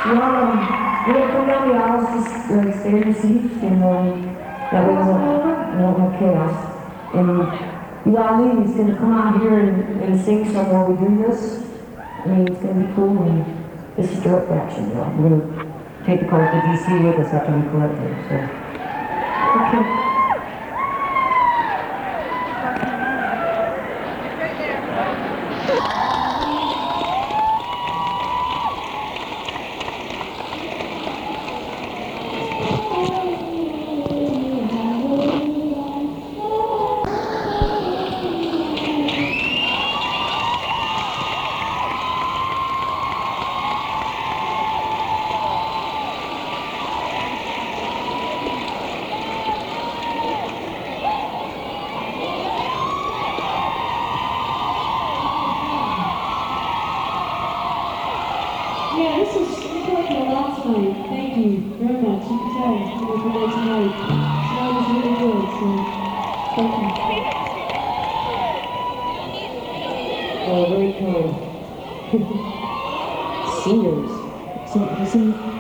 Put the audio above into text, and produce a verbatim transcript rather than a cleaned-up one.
Well, um, we're gonna come down the aisles, just uh, stay in your seats, and um, that way we won't, we won't have chaos. And Yali is gonna come out here and, and sing some while we do this. I mean, it's gonna be cool, and this is direct action, you know. We're gonna take the cars to D C with us after we collect them, so. Okay. Yeah, this is important a lot tonight. Thank you very much. You can tell it was a day tonight. Tonight was really good, so thank you. Oh, very kind. Seniors. So, you see,